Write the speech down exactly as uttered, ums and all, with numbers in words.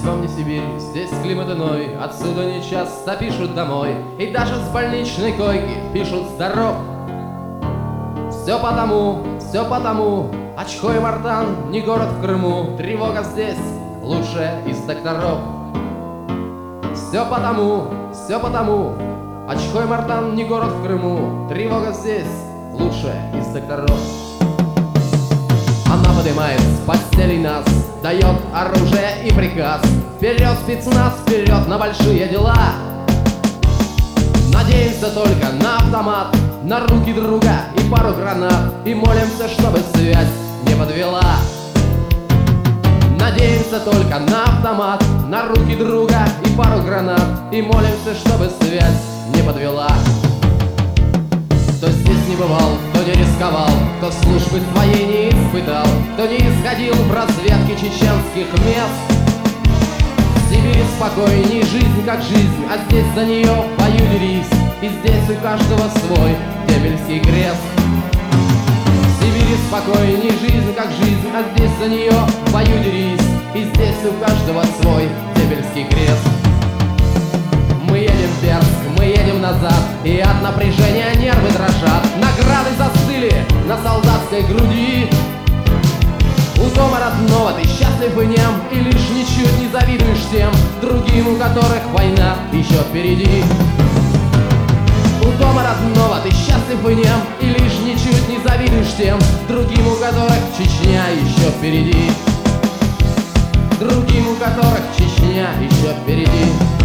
Вспомни Сибирь, здесь климат иной, отсюда не часто пишут домой, и даже с больничной койки пишут здоров. Все потому, все потому, Очхой Мартан не город в Крыму, тревога здесь лучшая из докторов. Все потому, все потому, Очхой Мартан не город в Крыму, тревога здесь лучшая из докторов. Она поднимает с постели нас, дает оружие и приказ: вперед, спецназ, вперед на большие дела. Надеемся только на автомат, на руки друга и пару гранат, и молимся, чтобы связь не подвела. Надеемся только на автомат, на руки друга и пару гранат, и молимся, чтобы связь не подвела. Кто здесь не бывал, кто не рисковал, кто службы своей не испытал, кто не исходил в разведке чеченских мест. В Сибири спокойней жизнь, как жизнь, а здесь за нее в бою дерись, и здесь у каждого свой Демельский крест. В Сибири спокойней жизнь, как жизнь, а здесь за нее в бою дерись, и здесь у каждого свой Демельский крест. Мы едем в Берск, мы едем назад, и от напряжения нервы дрожат. Награды застыли на солдатской груди. У дома родного ты счастлив и нем, и лишь ничуть не завидуешь тем другим, у которых война еще впереди. У дома родного ты счастлив и нем, и лишь ничуть не завидуешь тем другим, у которых Чечня еще впереди. Другим, у которых Чечня еще впереди.